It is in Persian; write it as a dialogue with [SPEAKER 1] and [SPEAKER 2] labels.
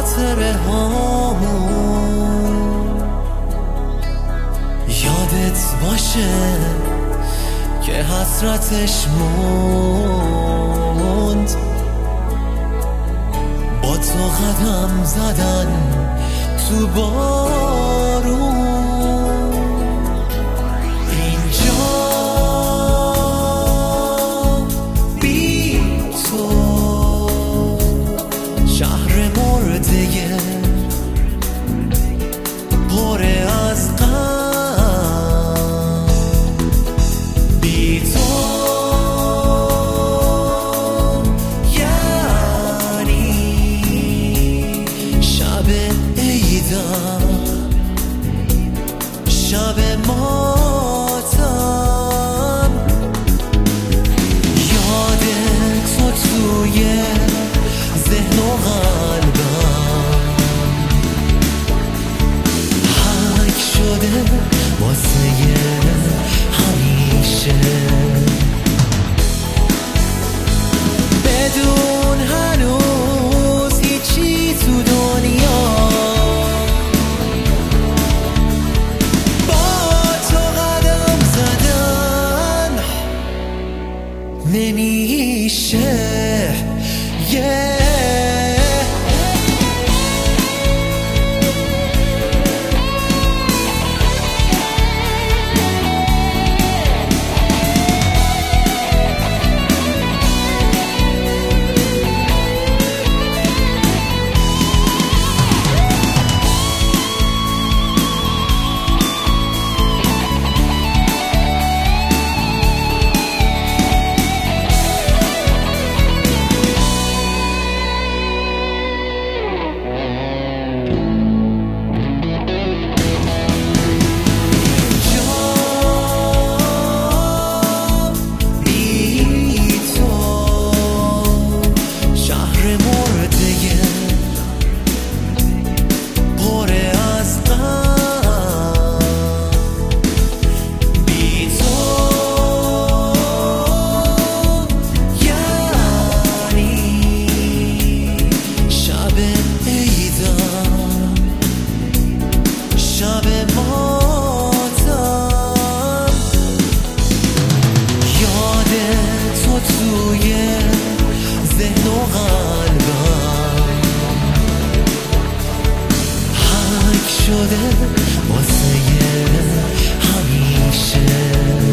[SPEAKER 1] خاطره هامون یادت باشه که حسرتش موند، با تو قدم زدن تو بارون. اینجا بی تو شهر مرده پر از غم، بی تو یعنی شب عیدم، شب ماتم. یاد تو توی ذهن و قلبم حک شده واسه همیشه، بدون هنوز هیچی تو دنیا با تو قدم زدن نمیشه. توی ذهن و قلبم حک شده واسه همیشه.